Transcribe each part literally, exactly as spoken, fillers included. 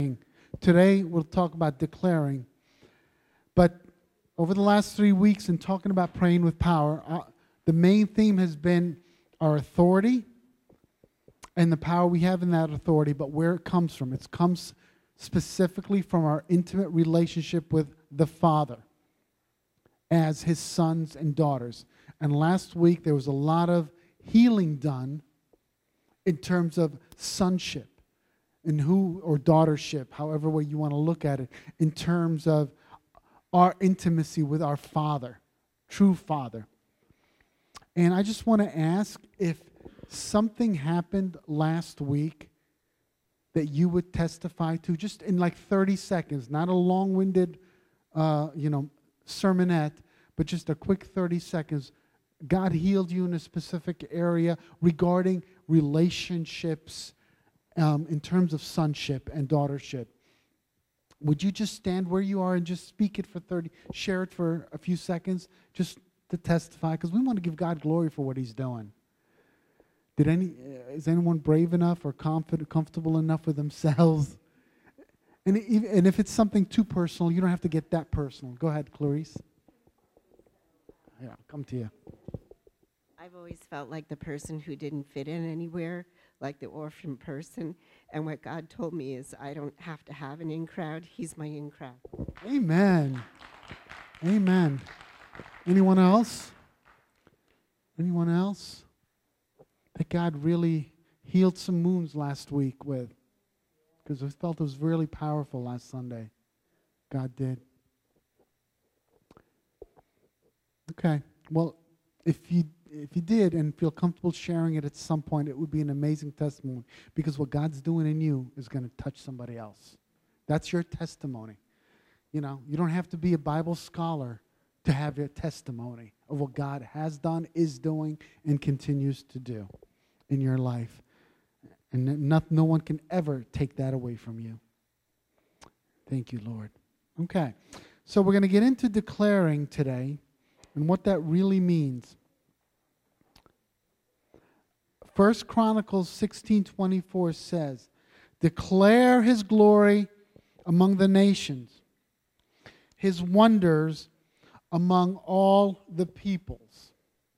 Today, we'll talk about declaring. But over the last three weeks in talking about praying with power, uh, the main theme has been our authority and the power we have in that authority, but where it comes from. It comes specifically from our intimate relationship with the Father as his sons and daughters. And last week, there was a lot of healing done in terms of sonship and who, or daughtership, however way you want to look at it, in terms of our intimacy with our Father, true Father. And I just want to ask if something happened last week that you would testify to, just in like thirty seconds, not a long-winded, uh, you know, sermonette, but just a quick thirty seconds. God healed you in a specific area regarding relationships um, in terms of sonship and daughtership. Would you just stand where you are and just speak it for thirty, share it for a few seconds, just to testify, because we want to give God glory for what he's doing. Did any, is anyone brave enough or confident, comfortable enough with themselves? And, if, and if it's something too personal, you don't have to get that personal. Go ahead, Clarice. Yeah, come to you. I've always felt like the person who didn't fit in anywhere, like the orphan person. And what God told me is I don't have to have an in crowd. He's my in crowd. Amen. Amen. Anyone else? Anyone else? That God really healed some wounds last week with. Because I felt it was really powerful last Sunday. God did. Okay. Well, if you if you did and feel comfortable sharing it at some point, it would be an amazing testimony. Because what God's doing in you is going to touch somebody else. That's your testimony. You know, you don't have to be a Bible scholar to have your testimony of what God has done, is doing, and continues to do in your life. And no, no one can ever take that away from you. Thank you, Lord. Okay, so we're going to get into declaring today and what that really means. First Chronicles sixteen twenty-four says, "Declare his glory among the nations, his wonders among all the peoples."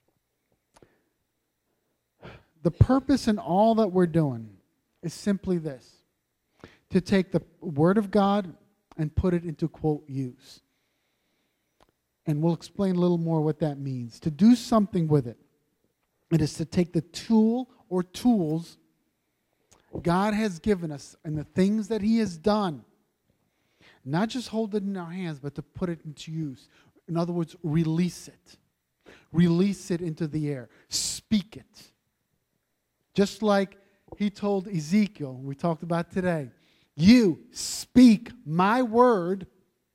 The purpose in all that we're doing is simply this: to take the Word of God and put it into, quote, use. And we'll explain a little more what that means. To do something with it, it is to take the tool or tools God has given us and the things that he has done, not just hold it in our hands, but to put it into use. In other words, release it. Release it into the air. Speak it. Just like he told Ezekiel, we talked about today, you speak my word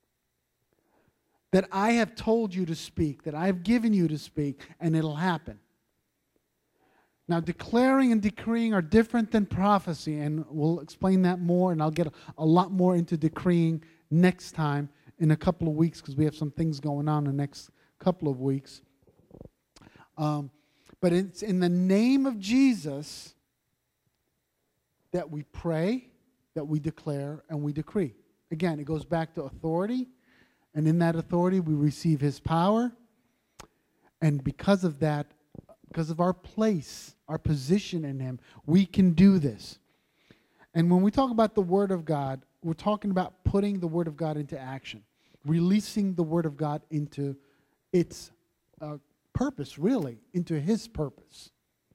that I have told you to speak, that I have given you to speak, and it'll happen. Now, declaring and decreeing are different than prophecy, and we'll explain that more, and I'll get a, a lot more into decreeing next time in a couple of weeks, because we have some things going on in the next couple of weeks. Um, but it's in the name of Jesus that we pray, that we declare, and we decree. Again, it goes back to authority, and in that authority we receive his power, and because of that, because of our place, our position in him, we can do this. And when we talk about the Word of God, we're talking about putting the Word of God into action, releasing the Word of God into its uh, purpose, really, into his purpose.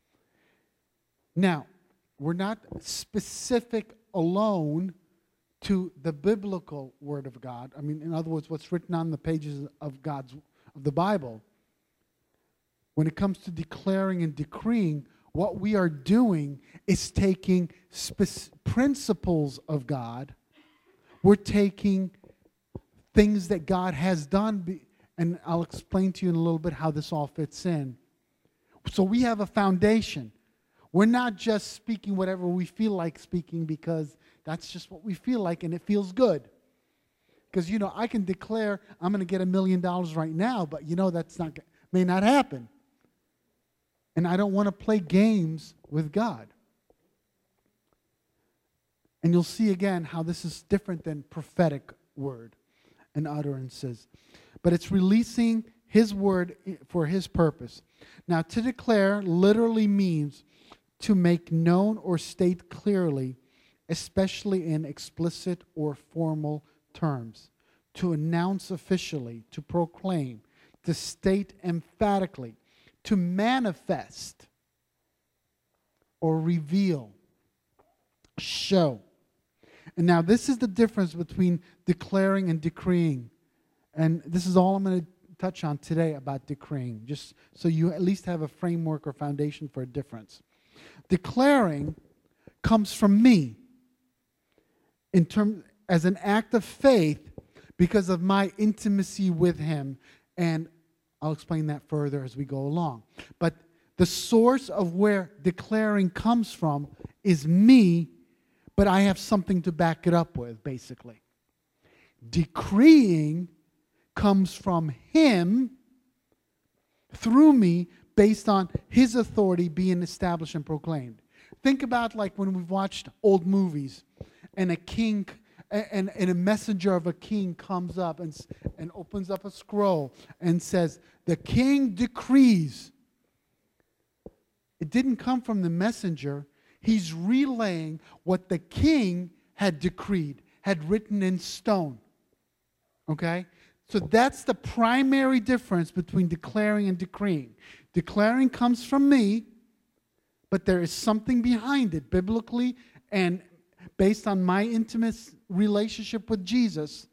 Now, we're not specific alone to the biblical Word of God. I mean, in other words, what's written on the pages of God's of the Bible. When it comes to declaring and decreeing, what we are doing is taking spe- principles of God. We're taking things that God has done, be, and I'll explain to you in a little bit how this all fits in. So we have a foundation. We're not just speaking whatever we feel like speaking because that's just what we feel like and it feels good. Because, you know, I can declare I'm going to get a million dollars right now, but, you know, that's not may not happen. And I don't want to play games with God. And you'll see again how this is different than prophetic word and utterances. But it's releasing his word for his purpose. Now, to declare literally means to make known or state clearly, especially in explicit or formal terms, to announce officially, to proclaim, to state emphatically, to manifest or reveal, show. And now this is the difference between declaring and decreeing. And this is all I'm going to touch on today about decreeing, just so you at least have a framework or foundation for a difference. Declaring comes from me in term, as an act of faith because of my intimacy with him. And I'll explain that further as we go along. But the source of where declaring comes from is me, but I have something to back it up with, basically. Decreeing comes from him through me based on his authority being established and proclaimed. Think about like when we've watched old movies and a king and, and a messenger of a king comes up and, and opens up a scroll and says, the king decrees. It didn't come from the messenger. He's relaying what the king had decreed, had written in stone. Okay? So that's the primary difference between declaring and decreeing. Declaring comes from me, but there is something behind it, biblically and based on my intimate relationship with Jesus,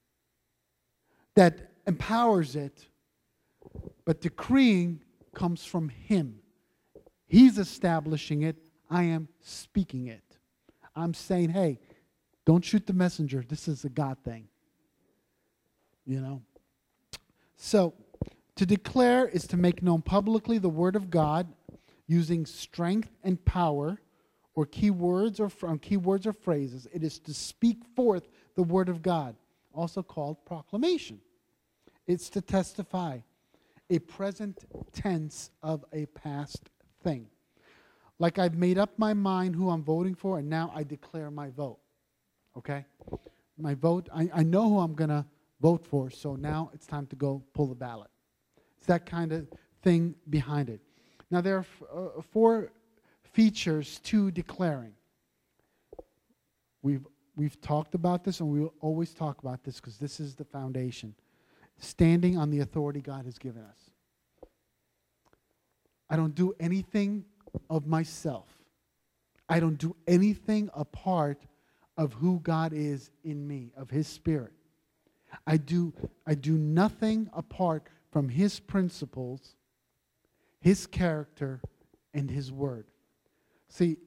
that empowers it. But decreeing comes from him. He's establishing it. I am speaking it. I'm saying, hey, don't shoot the messenger. This is a God thing. You know? So, to declare is to make known publicly the word of God using strength and power, or key words or from key words or phrases. It is to speak forth the word of God, also called proclamation. It's to testify, a present tense of a past thing. Like I've made up my mind who I'm voting for, and now I declare my vote. Okay? My vote, I, I know who I'm going to vote for, so now it's time to go pull the ballot. It's that kind of thing behind it. Now, there are f- uh, four features to declaring. We've, we've talked about this, and we will always talk about this because this is the foundation. Standing on the authority God has given us. I don't do anything of myself. I don't do anything apart of who God is in me, of his spirit. I do, I do nothing apart from his principles, his character, and his word. See,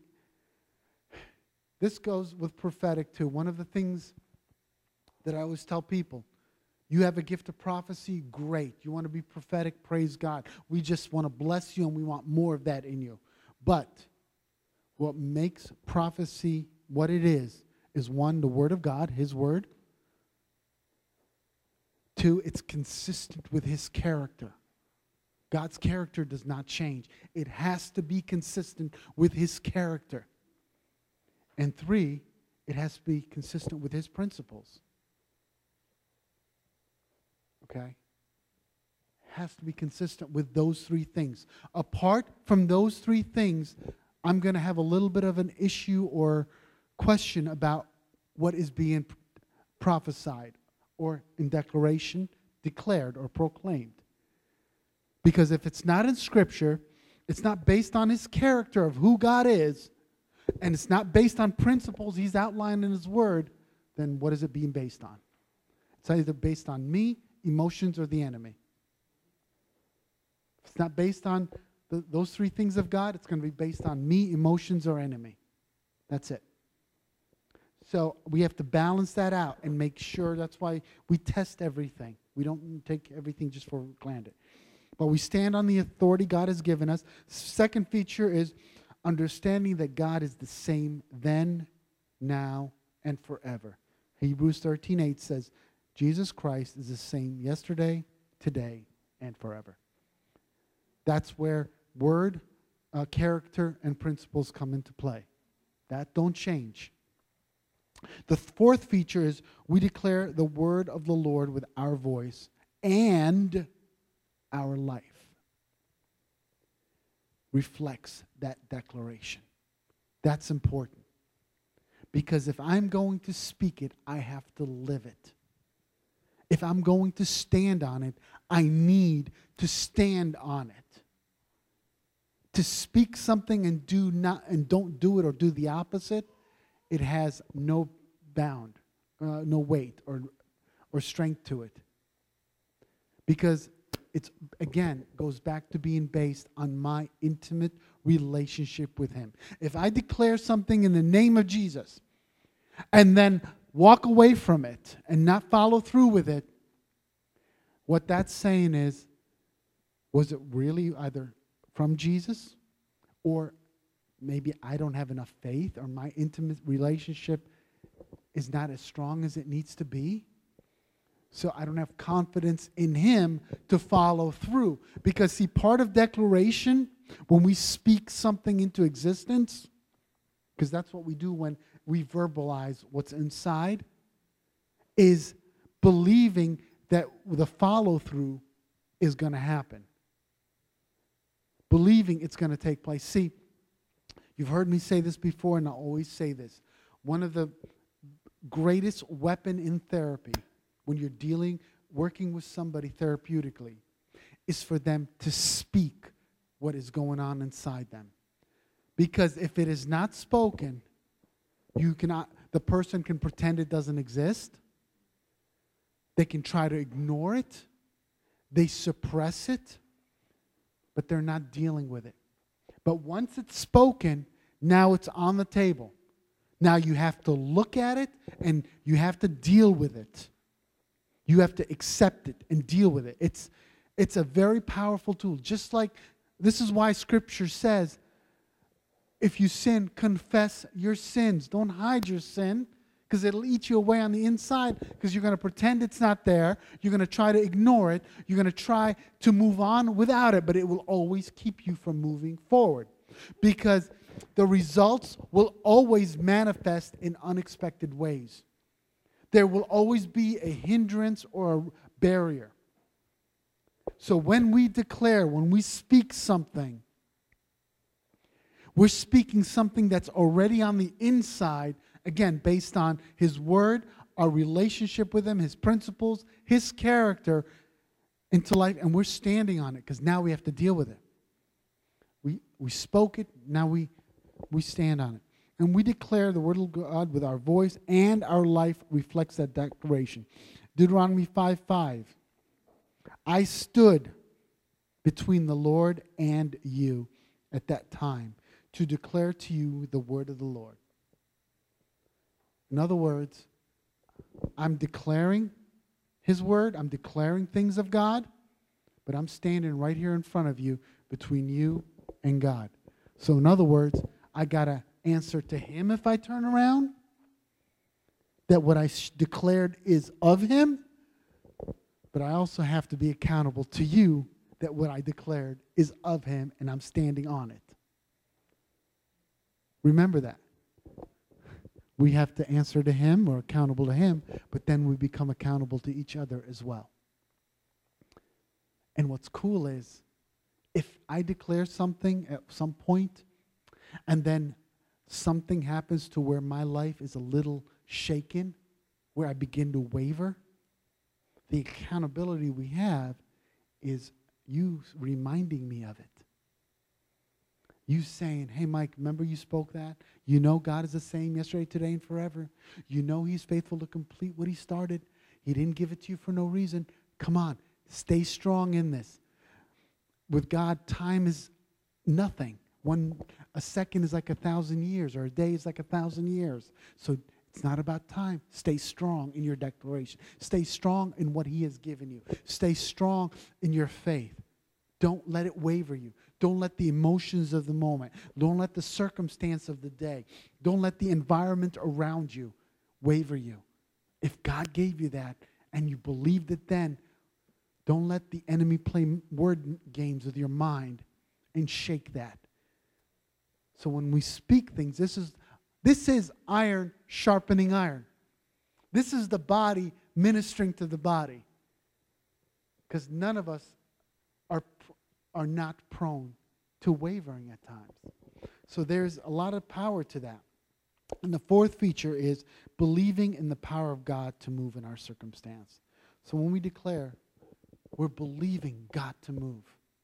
this goes with prophetic too. One of the things that I always tell people, you have a gift of prophecy, great. You want to be prophetic, praise God. We just want to bless you and we want more of that in you. But what makes prophecy what it is, is one, the word of God, his word. Two, it's consistent with his character. God's character does not change. It has to be consistent with his character. And three, it has to be consistent with his principles. Okay? Has to be consistent with those three things. Apart from those three things, I'm going to have a little bit of an issue or question about what is being prophesied or in declaration, declared or proclaimed. Because if it's not in Scripture, it's not based on his character of who God is, and it's not based on principles he's outlined in his word, then what is it being based on? It's either based on me, emotions, or the enemy. If it's not based on the, those three things of God, it's going to be based on me, emotions, or enemy. That's it. So we have to balance that out and make sure. That's why we test everything. We don't take everything just for granted. But we stand on the authority God has given us. Second feature is understanding that God is the same then, now, and forever. Hebrews thirteen eight says, Jesus Christ is the same yesterday, today, and forever. That's where word, uh, character, and principles come into play. That don't change. The fourth feature is we declare the word of the Lord with our voice and our life reflects that declaration. That's important. Because if I'm going to speak it, I have to live it. If I'm going to stand on it, I need to stand on it. To speak something and do not and don't do it or do the opposite, it has no bound, uh, no weight or or strength to it. Because it's, again, goes back to being based on my intimate relationship with him. If I declare something in the name of Jesus and then walk away from it and not follow through with it, what that's saying is, was it really either from Jesus, or maybe I don't have enough faith, or my intimate relationship is not as strong as it needs to be? So I don't have confidence in him to follow through. Because, see, part of declaration, when we speak something into existence, because that's what we do when we verbalize what's inside, is believing that the follow-through is going to happen. Believing it's going to take place. See, you've heard me say this before, and I always say this. One of the greatest weapon in therapy, when you're dealing, working with somebody therapeutically, is for them to speak what is going on inside them. Because if it is not spoken, you cannot, the person can pretend it doesn't exist. They can try to ignore it. They suppress it, but they're not dealing with it. But once it's spoken, now it's on the table. Now you have to look at it and you have to deal with it. You have to accept it and deal with it. It's, it's a very powerful tool. Just like, this is why Scripture says, if you sin, confess your sins. Don't hide your sin, because it'll eat you away on the inside, because you're going to pretend it's not there. You're going to try to ignore it. You're going to try to move on without it, but it will always keep you from moving forward. Because the results will always manifest in unexpected ways. There will always be a hindrance or a barrier. So when we declare, when we speak something, we're speaking something that's already on the inside, again, based on his word, our relationship with him, his principles, his character into life, and we're standing on it because now we have to deal with it. We, we spoke it, now we, we stand on it. And we declare the word of God with our voice, and our life reflects that declaration. Deuteronomy five five. I stood between the Lord and you at that time to declare to you the word of the Lord. In other words, I'm declaring his word, I'm declaring things of God, but I'm standing right here in front of you between you and God. So in other words, I got to answer to him if I turn around, that what I sh- declared is of him, but I also have to be accountable to you that what I declared is of him and I'm standing on it. Remember that. We have to answer to him or accountable to him, but then we become accountable to each other as well. And what's cool is, if I declare something at some point and then something happens to where my life is a little shaken, where I begin to waver, the accountability we have is you reminding me of it. You saying, hey, Mike, remember you spoke that? You know God is the same yesterday, today, and forever. You know he's faithful to complete what he started. He didn't give it to you for no reason. Come on, stay strong in this. With God, time is nothing. One, a second is like a thousand years, or a day is like a thousand years. So it's not about time. Stay strong in your declaration. Stay strong in what he has given you. Stay strong in your faith. Don't let it waver you. Don't let the emotions of the moment, don't let the circumstance of the day, don't let the environment around you waver you. If God gave you that and you believed it then, don't let the enemy play word games with your mind and shake that. So when we speak things, this is This is iron sharpening iron. This is the body ministering to the body. Because none of us are, are not prone to wavering at times. So there's a lot of power to that. And the fourth feature is believing in the power of God to move in our circumstance. So when we declare, we're believing God to move.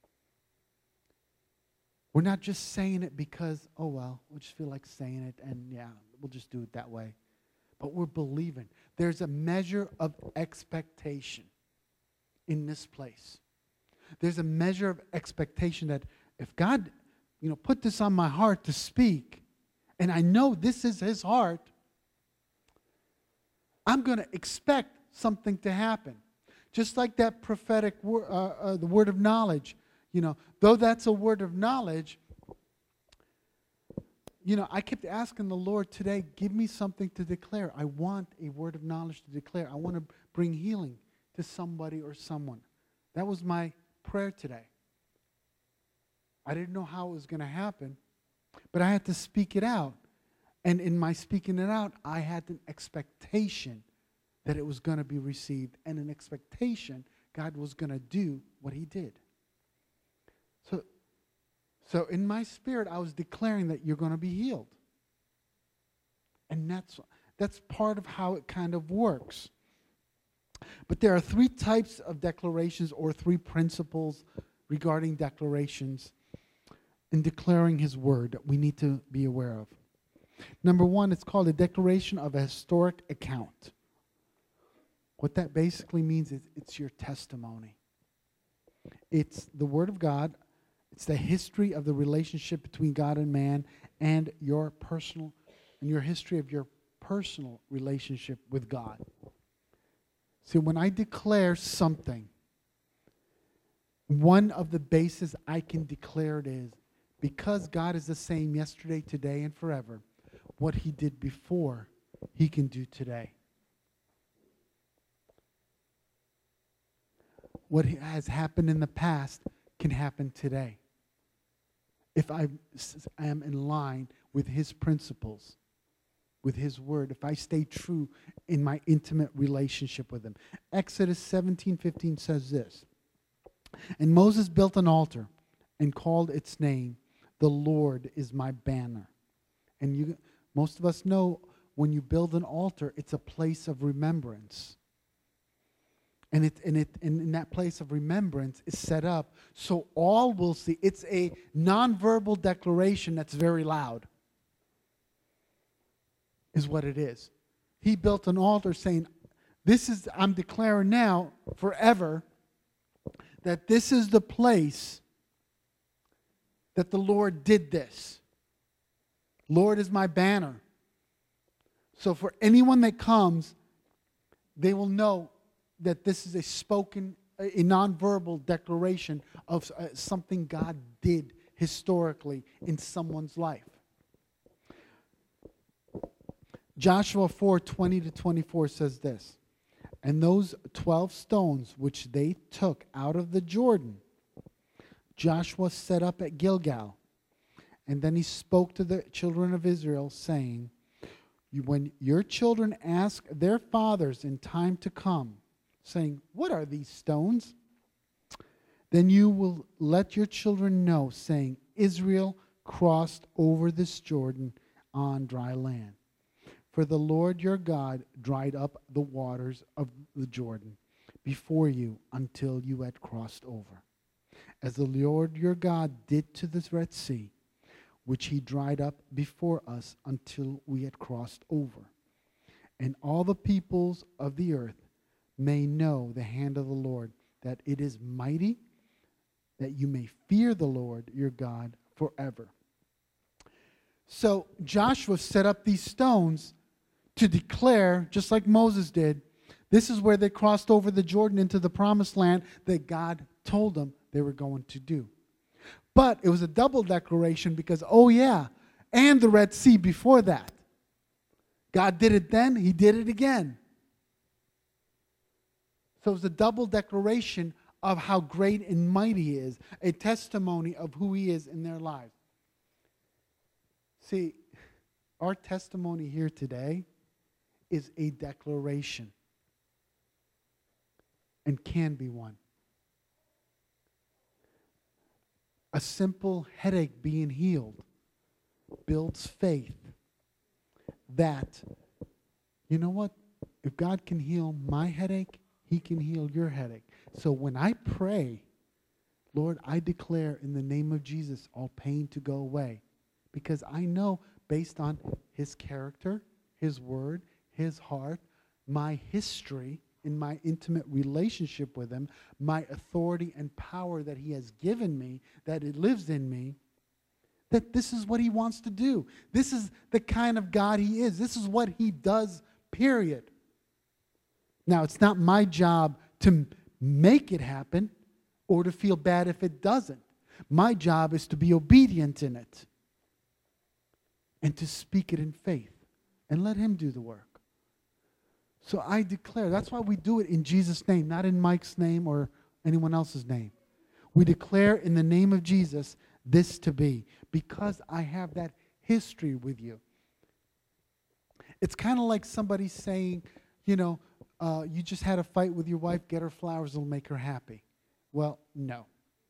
We're not just saying it because, oh, well, we just feel like saying it, and yeah, we'll just do it that way. But we're believing. There's a measure of expectation in this place. There's a measure of expectation that if God, you know, put this on my heart to speak, and I know this is his heart, I'm going to expect something to happen. Just like that prophetic word, uh, uh, the word of knowledge. You know, though that's a word of knowledge, you know, I kept asking the Lord today, give me something to declare. I want a word of knowledge to declare. I want to bring healing to somebody or someone. That was my prayer today. I didn't know how it was going to happen, but I had to speak it out. And in my speaking it out, I had an expectation that it was going to be received, and an expectation God was going to do what he did. So, so in my spirit, I was declaring that you're going to be healed. And that's, that's part of how it kind of works. But there are three types of declarations or three principles regarding declarations in declaring his word that we need to be aware of. Number one, it's called a declaration of a historic account. What that basically means is it's your testimony. It's the word of God. It's the history of the relationship between God and man, and your personal, and your history of your personal relationship with God. See, when I declare something, one of the bases I can declare it is, because God is the same yesterday, today, and forever, what he did before, he can do today. What has happened in the past can happen today. If I am in line with his principles, with his word, if I stay true in my intimate relationship with him. Exodus seventeen fifteen says this, and Moses built an altar and called its name, the Lord is my banner. And you, most of us know when you build an altar, it's a place of remembrance. And, it, and, it, and in that place of remembrance is set up so all will see. It's a nonverbal declaration that's very loud, is what it is. He built an altar saying, this is, I'm declaring now forever that this is the place that the Lord did this. Lord is my banner. So for anyone that comes, they will know that this is a spoken, a nonverbal declaration of uh, something God did historically in someone's life. Joshua four twenty to twenty-four says this, and those twelve stones which they took out of the Jordan, Joshua set up at Gilgal. And then he spoke to the children of Israel, saying, when your children ask their fathers in time to come, saying, what are these stones? Then you will let your children know, saying, Israel crossed over this Jordan on dry land. For the Lord your God dried up the waters of the Jordan before you until you had crossed over. As the Lord your God did to the Red Sea, which he dried up before us until we had crossed over. And all the peoples of the earth may know the hand of the Lord, that it is mighty, that you may fear the Lord your God forever. So Joshua set up these stones to declare, just like Moses did, this is where they crossed over the Jordan into the promised land that God told them they were going to do. But it was a double declaration because, oh yeah, and the Red Sea before that. God did it then, he did it again. So it was a double declaration of how great and mighty he is, a testimony of who he is in their lives. See, our testimony here today is a declaration and can be one. A simple headache being healed builds faith that, you know what? If God can heal my headache, He can heal your headache. So when I pray, Lord, I declare in the name of Jesus all pain to go away. Because I know based on His character, His word, His heart, my history, in my intimate relationship with Him, my authority and power that He has given me, that it lives in me, that this is what He wants to do. This is the kind of God He is. This is what He does, period. Now, it's not my job to make it happen or to feel bad if it doesn't. My job is to be obedient in it and to speak it in faith and let Him do the work. So I declare, that's why we do it in Jesus' name, not in Mike's name or anyone else's name. We declare in the name of Jesus this to be, because I have that history with you. It's kind of like somebody saying, you know, uh, you just had a fight with your wife, get her flowers, it'll make her happy. Well, no.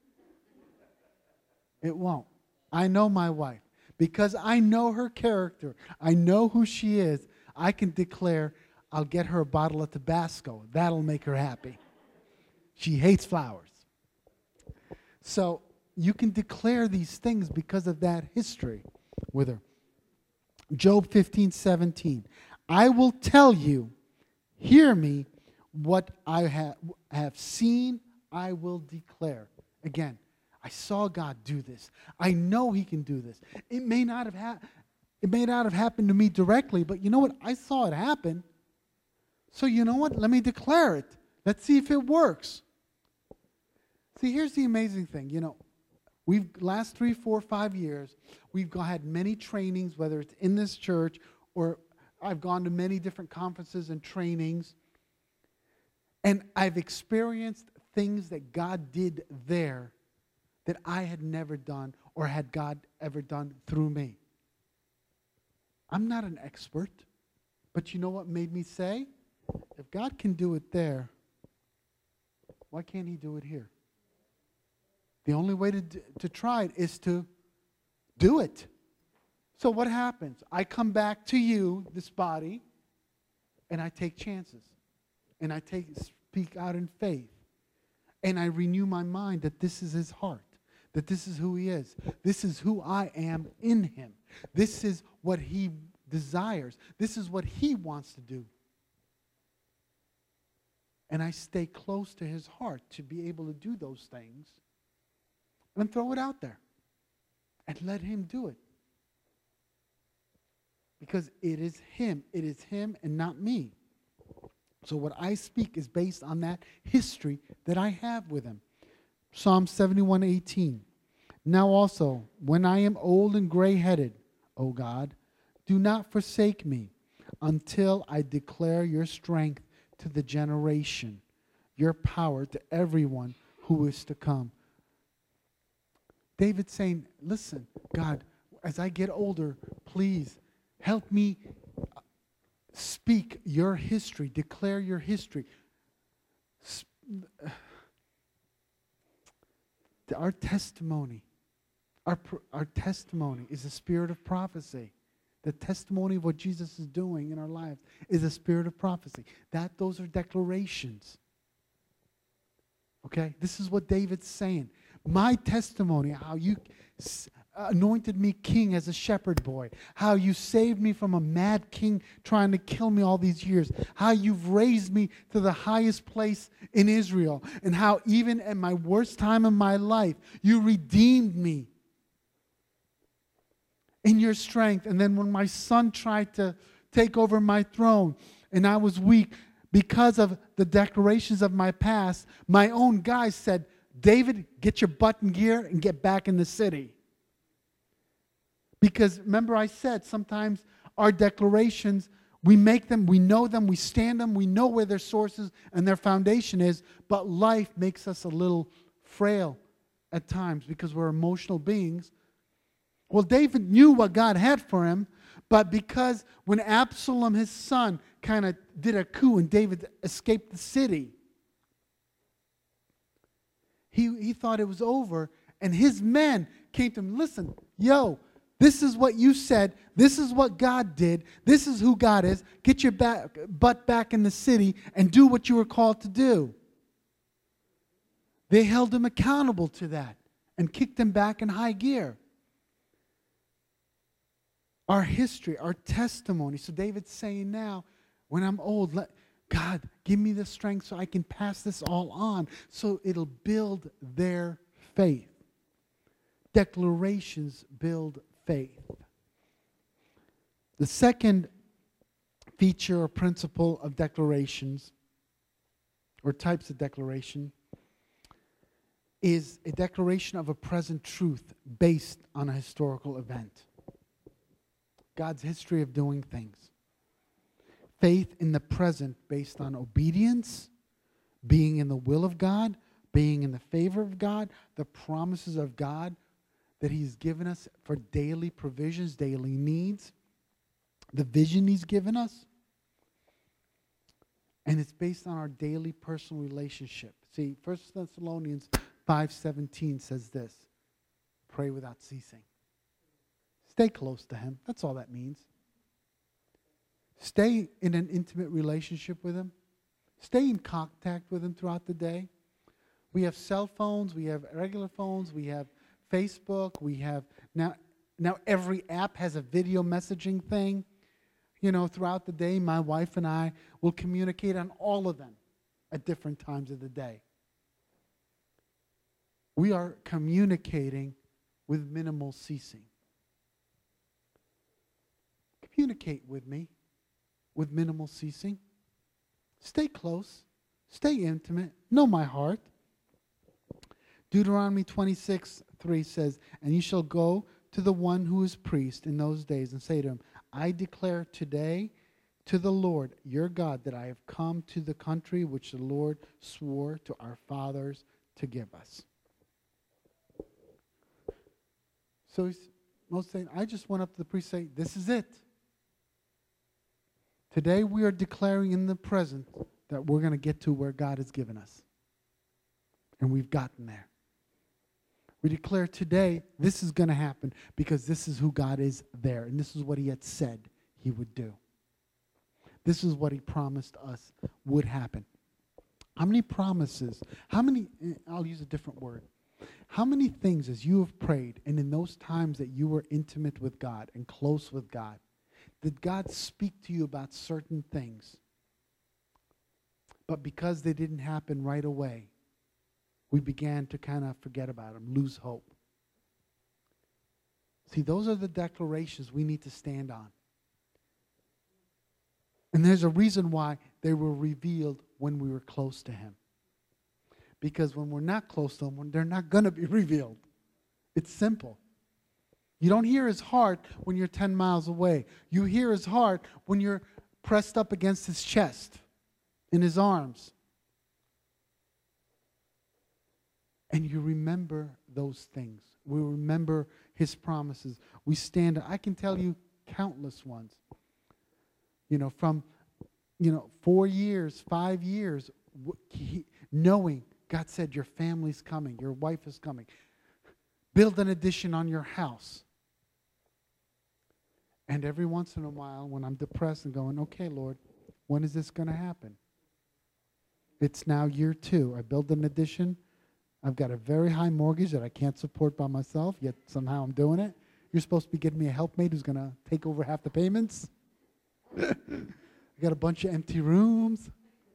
It won't. I know my wife. Because I know her character, I know who she is, I can declare, I'll get her a bottle of Tabasco. That'll make her happy. She hates flowers. So you can declare these things because of that history with her. Job fifteen seventeen. I will tell you, hear me, what I ha- have seen, I will declare. Again, I saw God do this. I know He can do this. It may not have ha- it may not have happened to me directly, but you know what? I saw it happen. So you know what? Let me declare it. Let's see if it works. See, here's the amazing thing. You know, we've last three, four, five years, we've go- had many trainings, whether it's in this church or I've gone to many different conferences and trainings, and I've experienced things that God did there that I had never done or had God ever done through me. I'm not an expert, but you know what made me say? If God can do it there, why can't He do it here? The only way to, d- to try it is to do it. So what happens? I come back to you, this body, and I take chances. And I take speak out in faith. And I renew my mind that this is His heart. That this is who He is. This is who I am in Him. This is what He desires. This is what He wants to do. And I stay close to His heart to be able to do those things. And throw it out there. And let Him do it. Because it is Him. It is Him and not me. So what I speak is based on that history that I have with Him. Psalm seventy-one eighteen. Now also, when I am old and gray-headed, O God, do not forsake me until I declare your strength to the generation, your power to everyone who is to come. David's saying, listen, God, as I get older, please help me speak your history, declare your history. Our testimony, our, our testimony is a spirit of prophecy. The testimony of what Jesus is doing in our lives is a spirit of prophecy. That those are declarations. Okay? This is what David's saying. My testimony, how you anointed me king as a shepherd boy, how you saved me from a mad king trying to kill me all these years, how you've raised me to the highest place in Israel, and how even at my worst time in my life, you redeemed me in your strength. And then when my son tried to take over my throne and I was weak because of the declarations of my past, my own guys said, David, get your butt in gear and get back in the city. Because remember I said sometimes our declarations, we make them, we know them, we stand them, we know where their sources and their foundation is, but life makes us a little frail at times because we're emotional beings. Well, David knew what God had for him, but because when Absalom, his son, kind of did a coup and David escaped the city, he, he thought it was over, and his men came to him, listen, yo, this is what you said, this is what God did, this is who God is, get your back, butt back in the city and do what you were called to do. They held him accountable to that and kicked him back in high gear. Our history, our testimony. So David's saying now, when I'm old, let, God, give me the strength so I can pass this all on, so it'll build their faith. Declarations build faith. The second feature or principle of declarations, or types of declaration, is a declaration of a present truth based on a historical event. God's history of doing things. Faith in the present based on obedience, being in the will of God, being in the favor of God, the promises of God that He's given us for daily provisions, daily needs, the vision He's given us. And it's based on our daily personal relationship. See, First Thessalonians five seventeen says this, pray without ceasing. Stay close to Him. That's all that means. Stay in an intimate relationship with Him. Stay in contact with Him throughout the day. We have cell phones. We have regular phones. We have Facebook. We have now, now every app has a video messaging thing. You know, throughout the day, my wife and I will communicate on all of them at different times of the day. We are communicating with minimal ceasing. Communicate with me with minimal ceasing. Stay close. Stay intimate. Know my heart. Deuteronomy twenty-six three says, and you shall go to the one who is priest in those days and say to him, I declare today to the Lord your God that I have come to the country which the Lord swore to our fathers to give us. So he's most saying, I just went up to the priest and say, this is it. Today we are declaring in the present that we're going to get to where God has given us. And we've gotten there. We declare today this is going to happen because this is who God is there. And this is what He had said He would do. This is what He promised us would happen. How many promises, how many, I'll use a different word. How many things as you have prayed and in those times that you were intimate with God and close with God, did God speak to you about certain things? But because they didn't happen right away, we began to kind of forget about them, lose hope. See, those are the declarations we need to stand on. And there's a reason why they were revealed when we were close to Him. Because when we're not close to Him, they're not going to be revealed. It's simple. You don't hear His heart when you're ten miles away. You hear His heart when you're pressed up against His chest, in His arms. And you remember those things. We remember His promises. We stand, I can tell you countless ones. You know, from, you know, four years, five years, he, knowing God said your family's coming, your wife is coming. Build an addition on your house. And every once in a while, when I'm depressed and going, okay, Lord, when is this going to happen? It's now year two. I build an addition. I've got a very high mortgage that I can't support by myself, yet somehow I'm doing it. You're supposed to be getting me a helpmate who's going to take over half the payments. I got a bunch of empty rooms.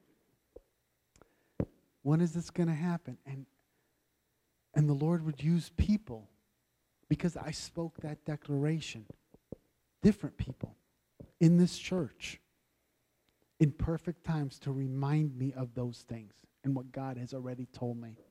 When is this going to happen? And, and the Lord would use people because I spoke that declaration. Different people in this church in perfect times to remind me of those things and what God has already told me.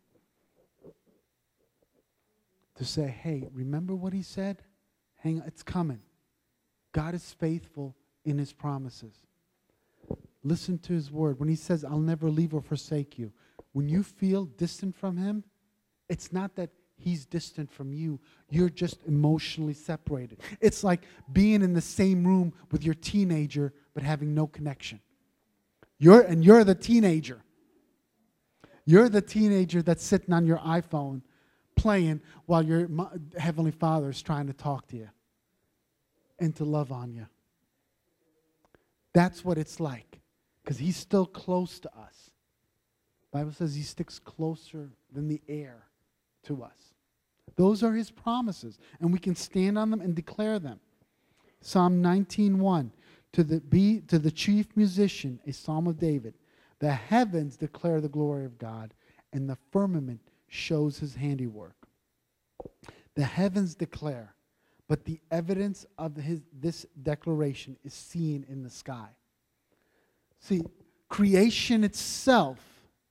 To say, hey, remember what He said? Hang on, it's coming. God is faithful in His promises. Listen to His word. When He says, I'll never leave or forsake you. When you feel distant from Him, it's not that He's distant from you. You're just emotionally separated. It's like being in the same room with your teenager but having no connection. You're and you're the teenager. You're the teenager that's sitting on your iPhone playing while your Heavenly Father is trying to talk to you and to love on you. That's what it's like, because He's still close to us. The Bible says He sticks closer than the air to us. Those are His promises, and we can stand on them and declare them. Psalm nineteen one, to the, be, to the chief musician, a psalm of David, the heavens declare the glory of God, and the firmament shows His handiwork. The heavens declare, but the evidence of his, this declaration is seen in the sky. See, creation itself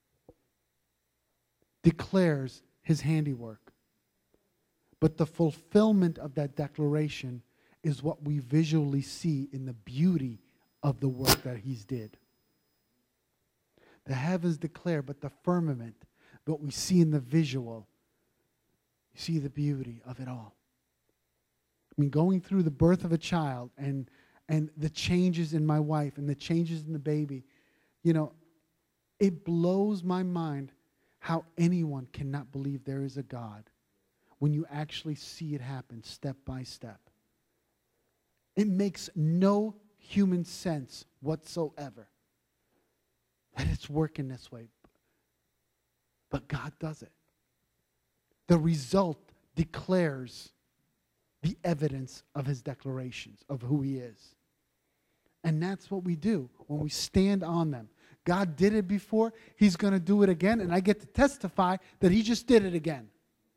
declares His handiwork. But the fulfillment of that declaration is what we visually see in the beauty of the work that He's did. The heavens declare, but the firmament, what we see in the visual, you see the beauty of it all. I mean, going through the birth of a child and and the changes in my wife and the changes in the baby, you know, it blows my mind how anyone cannot believe there is a God when you actually see it happen step by step. It makes no human sense whatsoever that it's working this way. But God does it. The result declares the evidence of His declarations of who He is. And that's what we do when we stand on them. God did it before. He's going to do it again. And I get to testify that He just did it again.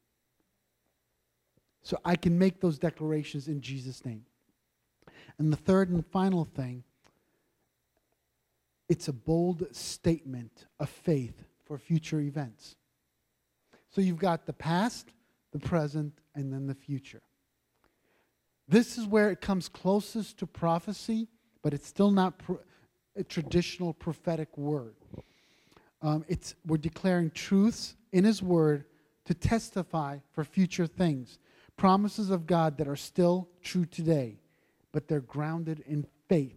So I can make those declarations in Jesus' name. And the third and final thing, it's a bold statement of faith for future events. So you've got the past, the present, and then the future. This is where it comes closest to prophecy, but it's still not pro- a traditional prophetic word. Um, it's we're declaring truths in His word to testify for future things. Promises of God that are still true today, but they're grounded in faith.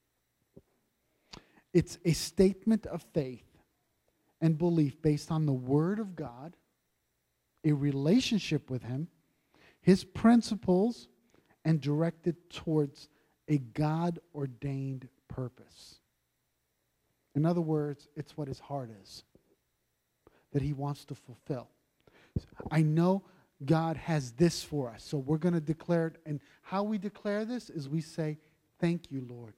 It's a statement of faith and belief based on the Word of God, a relationship with Him, His principles, and directed towards a God-ordained purpose. In other words, it's what His heart is that He wants to fulfill. I know God has this for us, so we're going to declare it. And how we declare this is we say, thank you, Lord.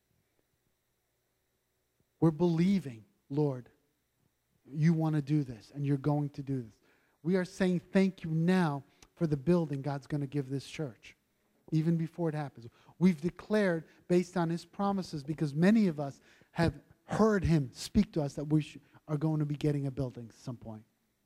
We're believing, Lord, you want to do this, and you're going to do this. We are saying thank you now for the building God's going to give this church, even before it happens. We've declared based on His promises, because many of us have heard Him speak to us that we sh- are going to be getting a building at some point.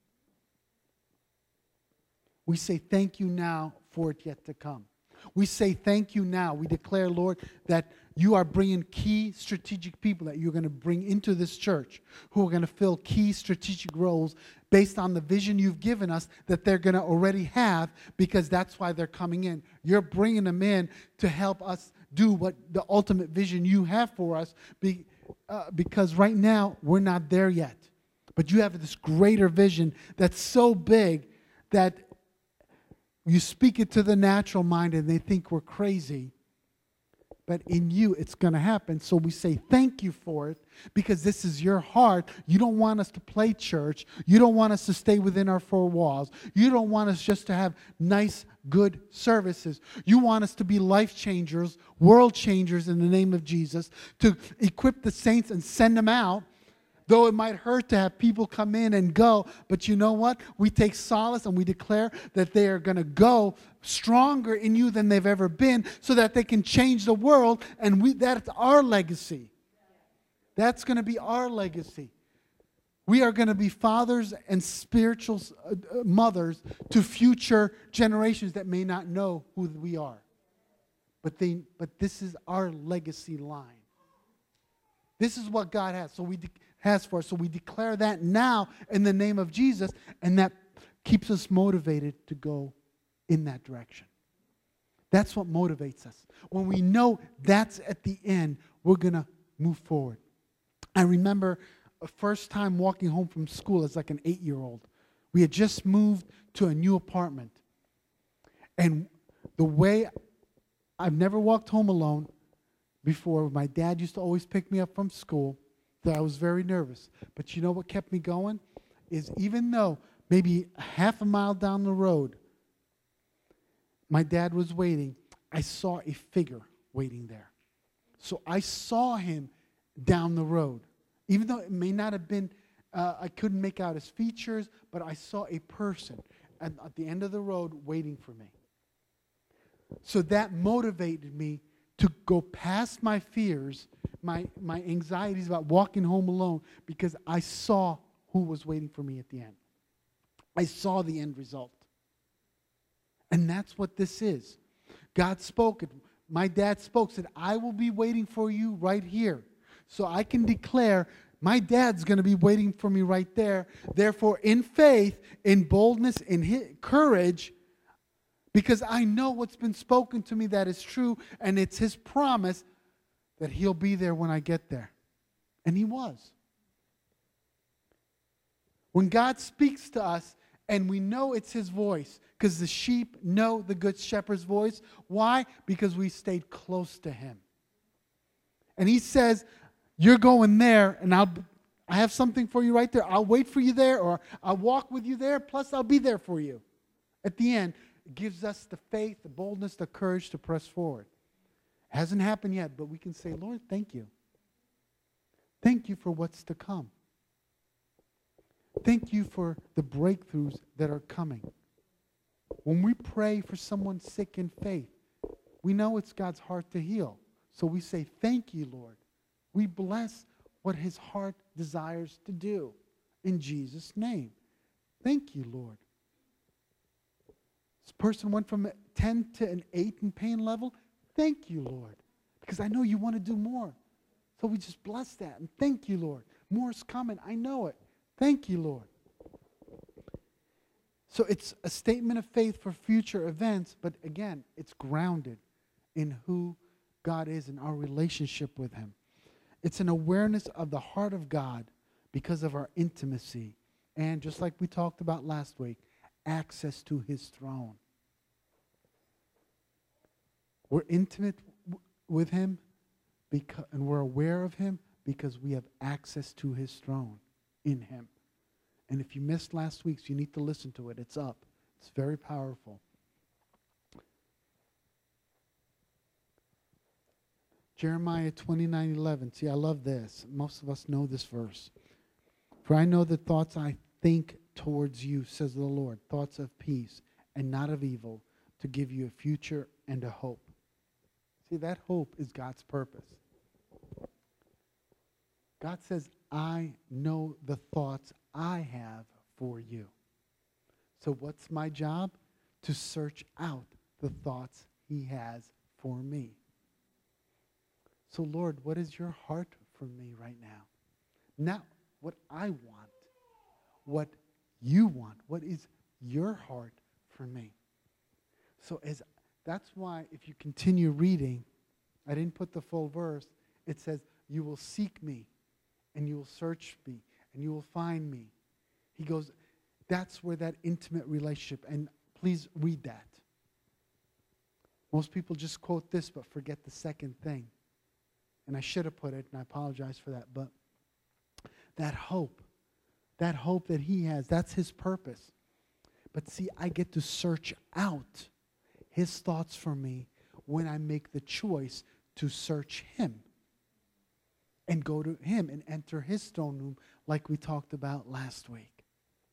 We say thank you now for it yet to come. We say thank you now. We declare, Lord, that you are bringing key strategic people that you're going to bring into this church who are going to fill key strategic roles based on the vision you've given us that they're going to already have, because that's why they're coming in. You're bringing them in to help us do what the ultimate vision you have for us, be, uh, because right now we're not there yet. But you have this greater vision that's so big that you speak it to the natural mind and they think we're crazy. But in you, it's going to happen. So we say thank you for it, because this is your heart. You don't want us to play church. You don't want us to stay within our four walls. You don't want us just to have nice, good services. You want us to be life changers, world changers in the name of Jesus, to equip the saints and send them out. Though it might hurt to have people come in and go, but you know what? We take solace and we declare that they are going to go stronger in you than they've ever been, so that they can change the world, and we, that's our legacy. That's going to be our legacy. We are going to be fathers and spiritual uh, mothers to future generations that may not know who we are. But they, but this is our legacy line. This is what God has. So we de- has for us. So we declare that now in the name of Jesus, and that keeps us motivated to go in that direction. That's what motivates us. When we know that's at the end, we're going to move forward. I remember a first time walking home from school as like an eight-year-old. We had just moved to a new apartment. And the way, I've never walked home alone before. My dad used to always pick me up from school. So I was very nervous. But you know what kept me going? Is even though maybe half a mile down the road, my dad was waiting, I saw a figure waiting there. So I saw him down the road. Even though it may not have been, uh, I couldn't make out his features, but I saw a person at, at the end of the road waiting for me. So that motivated me to go past my fears, my, my anxieties about walking home alone, because I saw who was waiting for me at the end. I saw the end result. And that's what this is. God spoke it. My dad spoke, said, I will be waiting for you right here. So I can declare, my dad's going to be waiting for me right there. Therefore, in faith, in boldness, in courage, because I know what's been spoken to me that is true, and it's his promise that he'll be there when I get there. And he was. When God speaks to us, and we know it's his voice, because the sheep know the good shepherd's voice. Why? Because we stayed close to him. And he says, you're going there, and I'll, I have something for you right there. I'll wait for you there, or I'll walk with you there, plus I'll be there for you. At the end, it gives us the faith, the boldness, the courage to press forward. It hasn't happened yet, but we can say, Lord, thank you. Thank you for what's to come. Thank you for the breakthroughs that are coming. When we pray for someone sick in faith, we know it's God's heart to heal. So we say, thank you, Lord. We bless what his heart desires to do in Jesus' name. Thank you, Lord. This person went from a ten to an eight in pain level. Thank you, Lord, because I know you want to do more. So we just bless that. And thank you, Lord. More is coming. I know it. Thank you, Lord. So it's a statement of faith for future events, but again, it's grounded in who God is and our relationship with him. It's an awareness of the heart of God because of our intimacy. And just like we talked about last week, access to his throne. We're intimate w- with him because, and we're aware of him because we have access to his throne in him. And if you missed last week's, you need to listen to it. It's up. It's very powerful. Jeremiah twenty-nine eleven. See, I love this. Most of us know this verse. For I know the thoughts I think towards you, says the Lord, thoughts of peace and not of evil, to give you a future and a hope. See, that hope is God's purpose. God says, I know the thoughts I have for you. So what's my job? To search out the thoughts he has for me. So Lord, what is your heart for me right now? Not what I want, what you want. What is your heart for me? So as that's why if you continue reading, I didn't put the full verse, it says, you will seek me, and you will search me, and you will find me. He goes, that's where that intimate relationship, and please read that. Most people just quote this but forget the second thing. And I should have put it, and I apologize for that, but that hope, that hope that he has, that's his purpose. But see, I get to search out his thoughts for me when I make the choice to search him and go to him and enter his throne room like we talked about last week.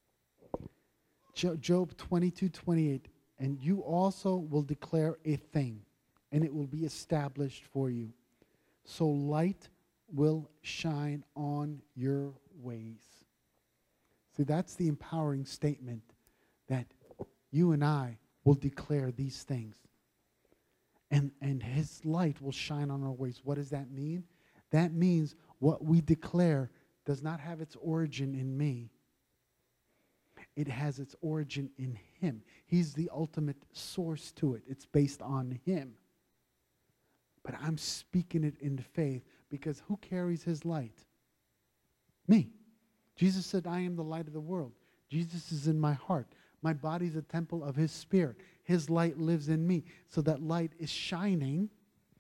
Job twenty-two twenty-eight, and you also will declare a thing, and it will be established for you. So light will shine on your ways. See, that's the empowering statement that you and I will declare these things. And, and his light will shine on our ways. What does that mean? That means what we declare does not have its origin in me. It has its origin in him. He's the ultimate source to it. It's based on him. But I'm speaking it in faith because who carries his light? Me. Jesus said, I am the light of the world. Jesus is in my heart. My body is a temple of his spirit. His light lives in me. So that light is shining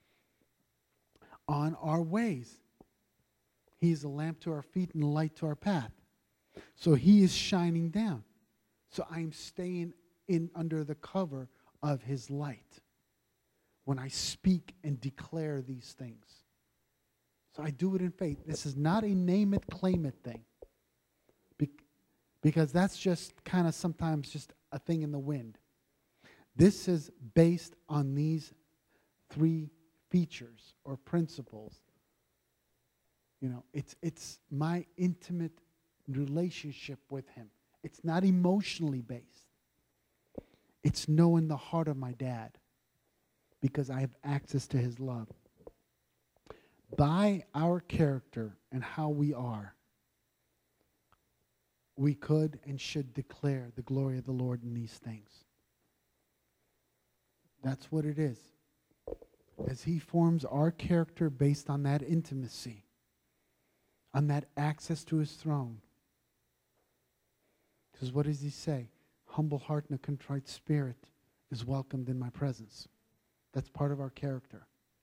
on our ways. He's a lamp to our feet and a light to our path. So he is shining down. So I'm staying in under the cover of his light when I speak and declare these things. So I do it in faith. This is not a name it, claim it thing. Be- because that's just kind of sometimes just a thing in the wind. This is based on these three features or principles. You know, it's it's my intimate relationship with him. It's not emotionally based. It's knowing the heart of my dad because I have access to his love. By our character and how we are, we could and should declare the glory of the Lord in these things. That's what it is. As he forms our character based on that intimacy, on that access to his throne. Because what does he say? Humble heart and a contrite spirit is welcomed in my presence. That's part of our character.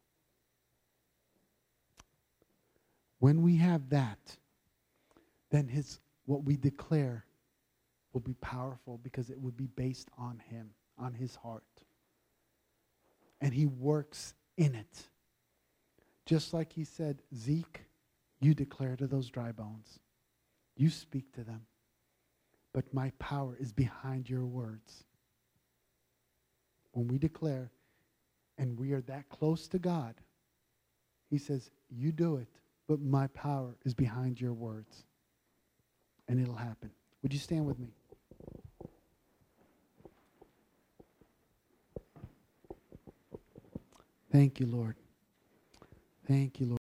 When we have that, then his what we declare will be powerful because it would be based on him, on his heart. And he works in it. Just like he said, Zeke, you declare to those dry bones. You speak to them. But my power is behind your words. When we declare, and we are that close to God, he says, you do it, but my power is behind your words. And it'll happen. Would you stand with me? Thank you, Lord. Thank you, Lord.